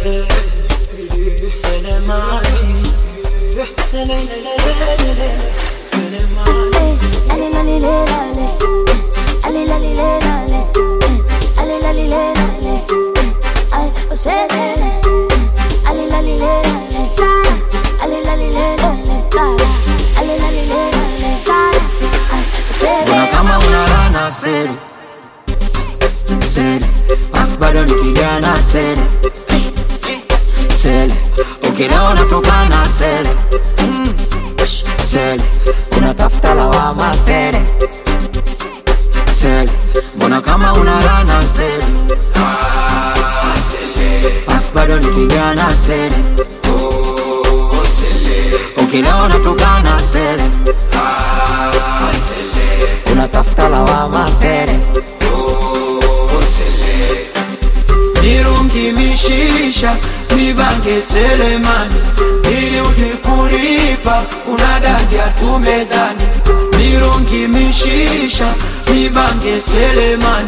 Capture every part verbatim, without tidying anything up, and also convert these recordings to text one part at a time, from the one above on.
Selemani, Selemani, Selemani. Ale la li le la le, ale la li le la le, ale la li le la le, ay o Sele, ale la li le la le, Sara, ale la li le la le, Sara, ale la li le la le, Sara, ay o Sele. Bona kama unalana Sele, Sele, afu bado nikigana Sele, Sele, ukiona tokana Sele, Sele, unatafuta lawama Sele, Sele, mbona kama unalana Sele, ah Sele, afu bado nikigana Sele, oh Sele, ukiona tokana Sele, ah Sele, unatafuta lawama Sele, oh Sele. nirungi mishisha nibange Selemani, ili ujikulipa unadangia tumezani. Nirungi mishisha nibange Selemani,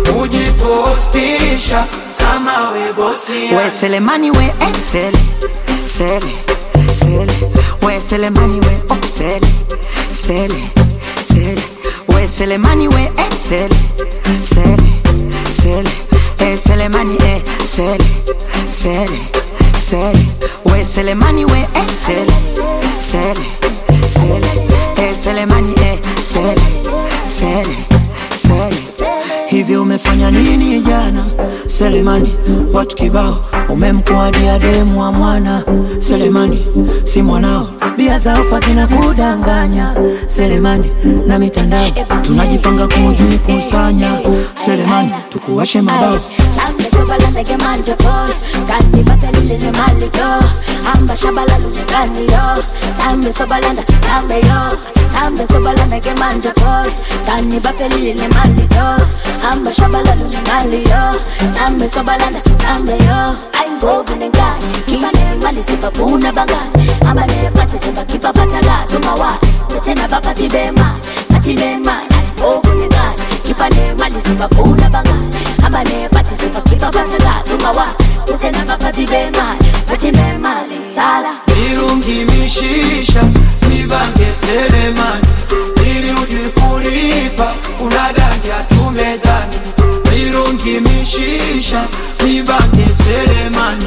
ujipostisha kama we bosi. We Selemani we eh Sele, Sele, Sele. We Selemani we oh Sele, Sele, Sele. We Selemani we eh Sele, Sele, Sele. Eh Selemani eh Sele, Sele, Sele. We Selemani we eh Sele, Sele, Sele. Eh Selemani eh Sele, Sele, Sele. Hivi umefanya nini jana Selemani? Watu kibao umemkuadia demu wa mwana Selemani, si mwanao. Bia za ofa zinakudanganya Selemani, na mitandao tunajipanga kujikusanya Selemani, tukuwashe mabao. Sambe sobala ndege manje boy, kandi batelile ne malito, amba shabala luje kani yo. Sambe sobala nda, sambe yo, sambe sobala ndege manje boy, kandi batelile ne malito, amba shabala luje kani yo. Sambe sobala nda, sambe yo. I'm going and guy, kiba ne mali sipa puna bagay, amba ne pati sipa kiba batala tumawa, spetena bakati bema, pati bema. I'm going and guy, kiba ne mali sipa puna bagay, amba ne pati sipa kiba batala tumawa, spetena bakati bema, pati bema le sala. Nirungi mishisha nibange Selemani, ili ujikulipa unadangia tumezani. Nirungi mishisha nibange Selemani,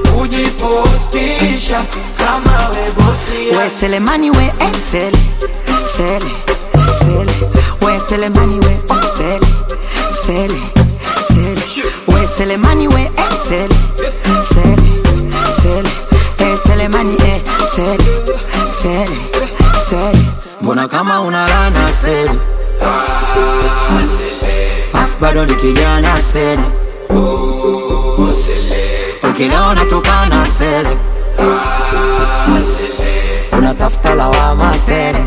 ujipostisha kama we bosi. We Selemani we eh Sele, Sele, Sele. We Selemani we oh Sele, Sele, Sele. We Selemani we eh Sele, Sele, Sele. Eh Selemani eh Sele, Sele, Sele. Mbona kama unalana Sele, Ah Sele, afu bado nikigana Sele, oh Sele, ukiona tokana Sele, ah Sele, unatafuta lawama Sele,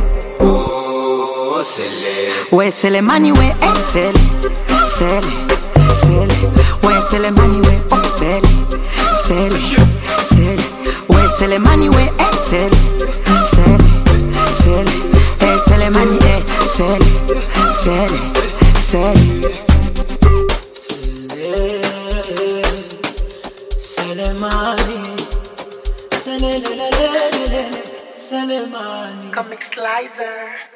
oh Sele. We Selemani we eh Sele, Sele, Sele. We Selemani we oh Sele, Sele, Sele. We Selemani we eh Sele, Sele, Sele. Eh Selemani eh Sele, Sele, Sele. Selemani, Selemani, Selemani. Comic Slicer.